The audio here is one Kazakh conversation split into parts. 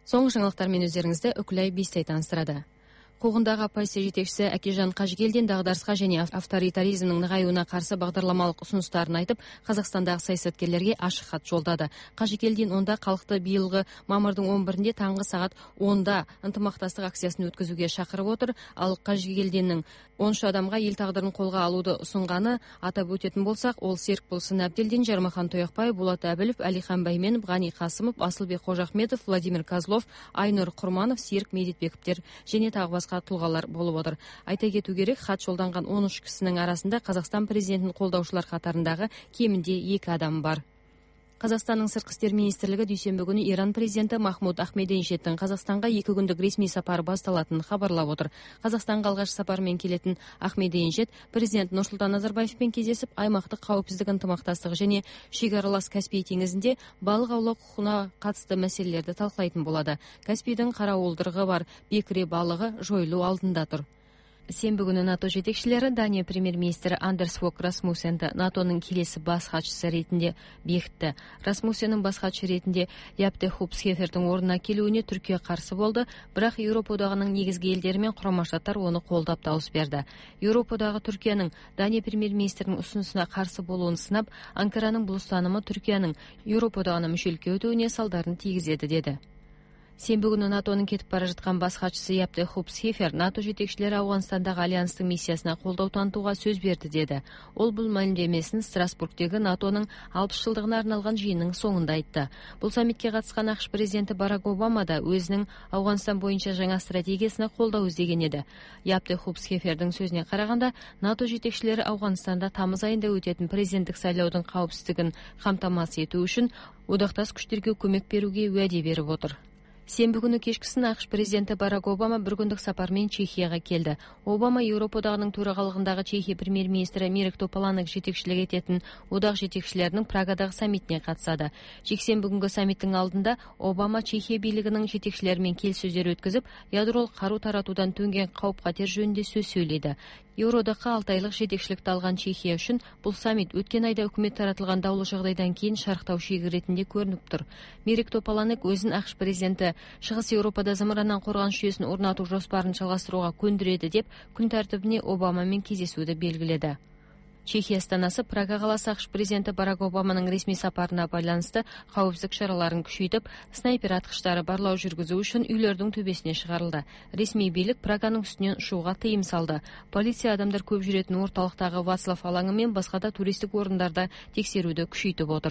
Соңғы жаңалықтармен өздеріңізді Үкілай Бестай таныстырады. Қоғындағы оппозиция жетекшісі Әкежан Қажыгелдин дағдарысқа және авторитаризмнің нығаюына қарсы бағдарламалық ұсыныстарын айтып, Қазақстандағы саясаткерлерге ашық хат жолдады. Қажыгелдин онда халықты биылғы мамырдың 11-інде таңғы сағат 10-да ынтымақтастық акциясын өткізуге шақырып отыр. Ал Қажыгелдиннің 13 адамға ел тағдырын қолға алуды ұсынғаны атап өтетін болсақ, ол Серікболсын Әбделдин, Жармахан Тояқбай, Болат Әбілов, Әлихан Бәйменов, Ғани Қасымов, Асылбек Қожахметов, Владимир Козлов, Айнұр Құрманов, Серік Медетбековтер және тағы басқа тұлғалар болып отыр. Айта кету керек, хат жолданған 13 кісінің арасында Қазақстан президентін қолдаушылар қатарындағы кемінде 2 адам бар. Қазақстанның сыртқы істер министрлігі дүйсенбі күні Иран президенті Махмуд Ахмединежадтың Қазақстанға 2 күндік ресми сапары басталатынын хабарлап отыр. Қазақстанға алғаш сапармен келетін Ахмединежад президент Нұрсұлтан Назарбаевпен кездесіп, аймақтық қауіпсіздік ынтымақтастығы және шекаралас Каспий теңізінде балық аулау құқығына қатысты мәселелерді талқылайтын болады. Каспийдің қарауылдырығы бар бекіре балығы жойылу алдында тұр. Сенбі күні НАТО жетекшілері Дания премьер-министрі Андерс Фок Расмуссенді НАТОның келесі бас хатшысы ретінде бекітті. Расмуссеннің бас хатшы ретінде Япте Хупсхефердің орнына келуіне Түркия қарсы болды, бірақ Еуропа одағының негізгі елдері мен Құрама Штаттар оны қолдап дауыс берді. Еуропа одағы Түркияның Дания премьер-министрінің ұсынысына қарсы болуын сынап, Анкараның бұл ұстанымы Түркияның Еуропа одағына мүшелікке өтуіне салдарын тигізеді деді. Сенбі күні НАТОның кетіп бара жатқан бас хатшысы Япте Хупсхефер НАТО жетекшілері Ауғанстандағы альянстың миссиясына қолдау танытуға сөз берді деді. Ол бұл мәлімдемесін Страсбургтегі НАТОның 60 жылдығына арналған жиынның соңында айтты. Бұл саммитке қатысқан ақш президенті Барак Обама да өзінің Ауғанстан бойынша жаңа стратегиясына қолдау іздеген еді. Япте Хупсхефердің сөзіне қарағанда, НАТО жетекшілері Ауғанстанда тамыз айында өтетін президенттік сайлаудың қауіпсіздігін қамтамасыз ету үшін одақтас күштерге көмек беруге уәде беріп отыр. Сенбі күні кешкісін ақш президенті Барак Обама бір күндік сапармен Чехияға келді. Обама Еуропа одағының төрағалығындағы Чехия премьер-министрі Мирек Топаланың жетекшілік ететін одақ жетекшілерінің Прагадағы саммитіне қатысады. Жексенбі күнгі саммиттің алдында Обама Чехия билігінің жетекшілерімен келіссөздер өткізіп, ядролық қару таратудан төнген қауіп-қатер жөнінде сөз сөйледі. Еуроодаққа 6 айлық жетекшілікті алған Чехия үшін бұл саммит өткен айда үкімет таратылған даулы жағдайдан кейін шарықтау шегі ретінде көрініп тұр. Мирек Топаланың өзін ақш президенті Шығыс Еуропада зымыраннан қорғаныс жүйесін орнату жоспарын жалғастыруға көндіреді деп күн тәртібіне Обамамен кездесуді белгіледі. Чехия астанасы Прага қаласы ақш президенті Барак Обаманың ресми сапарына байланысты қауіпсіздік шараларын күшейтіп, снайпер атқыштары барлау жүргізу үшін үйлердің төбесіне шығарылды. Ресми билік Праганың үстінен ұшуға тыйым салды. Полиция адамдар көп жүретін орталықтағы Вацлав алаңы мен басқа да туристік орындарда тексеруді күшейтіп отыр.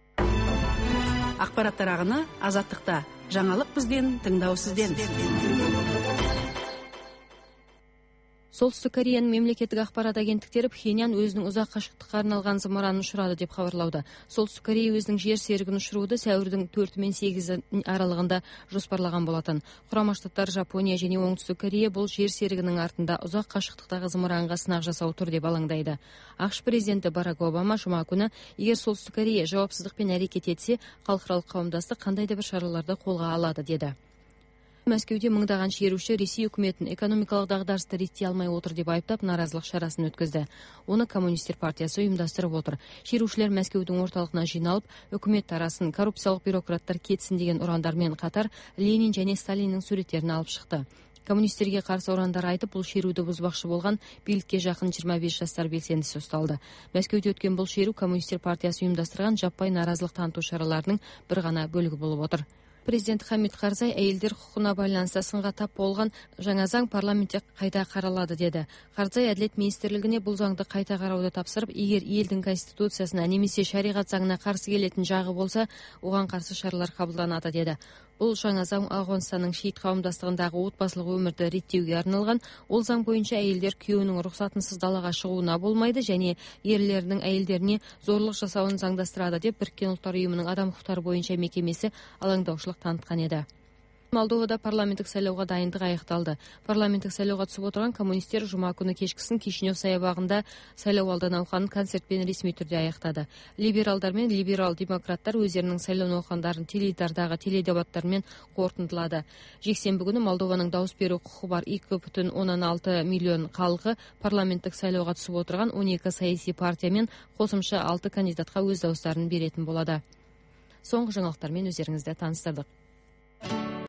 Ақпараттар ағыны Азаттықта. Жаңалық бізден, тыңдау сізден. Солтүстік Кореяның мемлекеттік ақпарат агенттіктері Пхеньян өзінің ұзақ қашықтыққа арналған зымыранын ұшырады деп хабарлауда. Солтүстік Корея өзінің жер серігін ұшыруды сәуірдің 4 мен 8 аралығында жоспарлаған болатын. Құрама Штаттар, Жапония және Оңтүстік Корея бұл жер серігінің артында ұзақ қашықтықтағы зымыранға сынақ жасау тұр деп алаңдайды. ақш президенті Барак Обама жұма күні, егер Солтүстік Корея жауапсыздықпен әрекет етсе, халықаралық қауымдастық қандай да бір шараларды қолға алады деді. Мәскеуде мыңдаған шеруші Ресей үкіметін экономикалық дағдарысты реттей алмай отыр деп айыптап наразылық шарасын өткізді. Оны Коммунистер партиясы ұйымдастырып отыр. Шерушілер Мәскеудің орталығына жиналып, үкімет тарасын, коррупциялық бюрократтар кетсін деген ұрандармен қатар Ленин және Сталиннің суреттерін алып шықты. Коммунистерге қарсы ұрандар айтып, бұл шеруді бұзбақшы болған билікке жақын 25 жастар белсендісі ұсталды. Мәскеуде өткен бұл шеру Коммунистер партиясы ұйымдастырған жаппай наразылық таныту шараларының бір ғана бөлігі болып отыр. Президент Хамид Карзай әйелдер құқығына байланысты сынға тап болған жаңа заң парламентте қайта қаралады деді. Карзай әділет министрлігіне бұл заңды қайта қарауды тапсырып, егер елдің конституциясына немесе шариғат заңына қарсы келетін жағы болса, оған қарсы шаралар қабылданады деді. Бұл жаңа заң Ауғанстанның шиит қауымдастығындағы отбасылық өмірді реттеуге арналған. Ол заң бойынша әйелдер күйеуінің рұқсатынсыз далаға шығуына болмайды және ерлердің әйелдеріне зорлық жасауын заңдастырады деп Біріккен ұлттар ұйымының адам құқықтары бойынша мекемесі алаңдаушылық танытқан еді. Молдовада парламенттік сайлауға дайындық аяқталды. Парламенттік сайлауға түсіп отырған коммунистер жұма күні кешкісін Кишинев саябағында сайлау алды науқанын концертпен ресми түрде аяқтады. Либералдар мен либерал-демократтар өздерінің сайлау науқандарын теледидардағы теледебаттармен қорытындылады. Жексенбі күні Молдованың дауыс беру құқығы бар 2,6 миллион халқы парламенттік сайлауға түсіп отырған 12 саяси партия мен қосымша 6 кандидатқа өз дауыстарын беретін болады. Соңғы жаңалықтармен өздеріңізді таныстырдық.